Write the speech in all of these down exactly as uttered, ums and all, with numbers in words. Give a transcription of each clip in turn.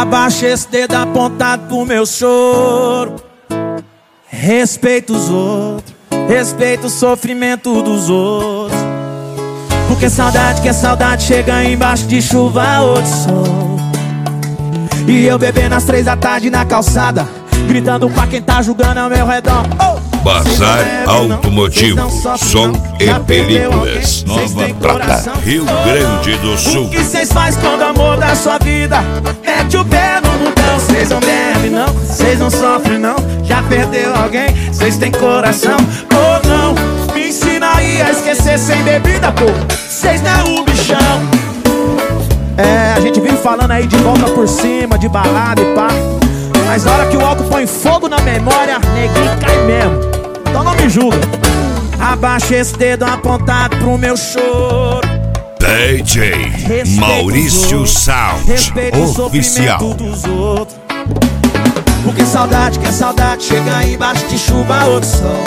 Abaixa esse dedo apontado pro meu choro. Respeita os outros, respeita o sofrimento dos outros. Porque saudade que é saudade chega embaixo de chuva ou de sol. E eu bebendo às três da tarde na calçada, gritando pra quem tá julgando ao meu redor. Oh! Bazar Automotivo, som e películas, Nova Prata, Rio Grande do Sul. O que cês faz quando o amor da sua vida mete o pé no mundão? Cês não bebem não, cês não sofrem não. Já perdeu alguém, cês têm coração ou não? Me ensina aí a esquecer sem bebida, pô. Cês não é o bichão. É, a gente vive falando aí de volta por cima, de balada e pá. Mas na hora que o álcool põe fogo na memória, neguinho cai mesmo. Então não me julga. Abaixa esse dedo apontado pro meu choro. D J Maurício Sound Oficial. Dos outros. Porque saudade que é saudade chega embaixo de chuva ou de sol.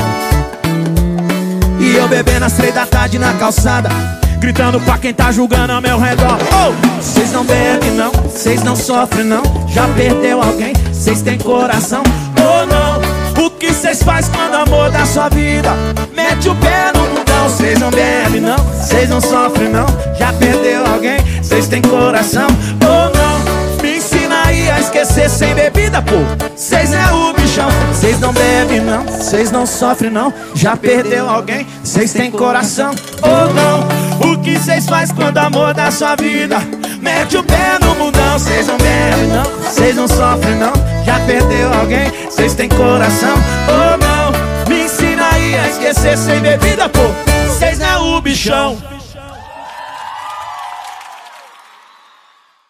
E eu bebendo às três da tarde na calçada, gritando pra quem tá julgando ao meu redor. Oh! Cês não bebem não, cês não sofrem não. Já perdeu alguém, cês têm coração ou não? O que cês faz quando o amor da sua vida mete o pé no mundão? Cês não bebem não, cês não sofrem não. Já perdeu alguém, cês têm coração ou não? Me ensina aí a esquecer sem bebida, pô. Cês não é o bichão. Cês não bebem não, cês não sofrem não. Já perdeu alguém, cês têm coração ou não? O que cês faz quando o amor da sua vida mete o pé no mundão? Cês não bebem não, cês não sofrem não. Já perdeu alguém, cês têm coração ou não? Me ensina aí a esquecer sem bebida, pô. Cês não é o bichão.